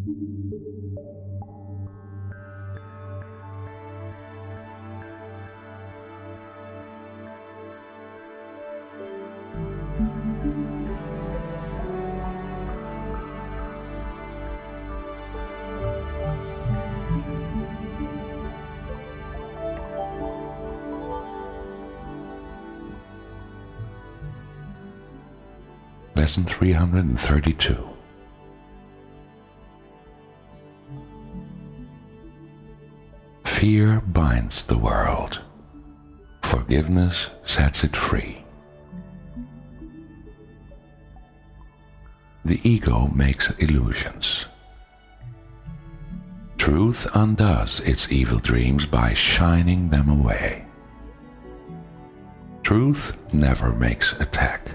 Lesson 332. Fear binds the world. Forgiveness sets it free. The ego makes illusions. Truth undoes its evil dreams by shining them away. Truth never makes attack.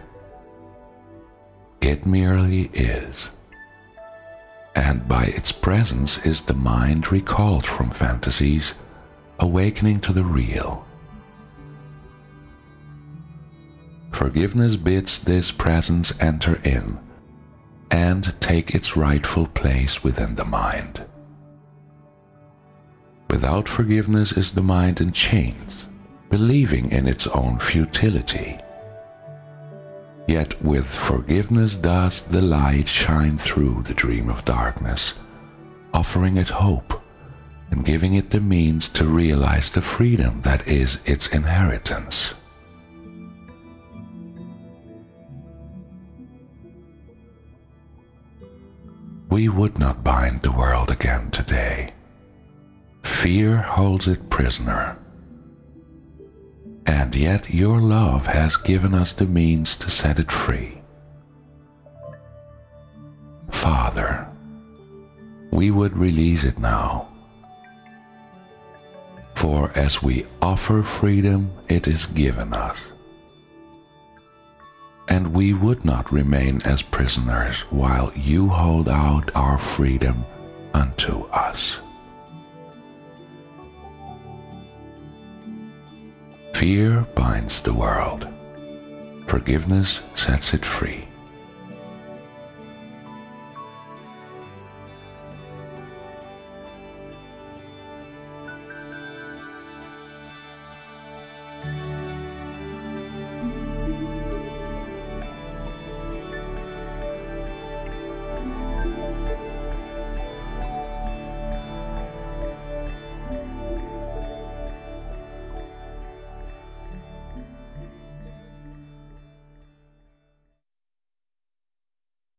It merely is. And by its presence is the mind recalled from fantasies, awakening to the real. Forgiveness bids this presence enter in and take its rightful place within the mind. Without forgiveness is the mind in chains, believing in its own futility. Yet with forgiveness does the light shine through the dream of darkness, offering it hope and giving it the means to realize the freedom that is its inheritance. We would not bind the world again today. Fear holds it prisoner. And yet your love has given us the means to set it free. Father, we would release it now. For as we offer freedom, it is given us. And we would not remain as prisoners while you hold out our freedom unto us. Fear binds the world. Forgiveness sets it free.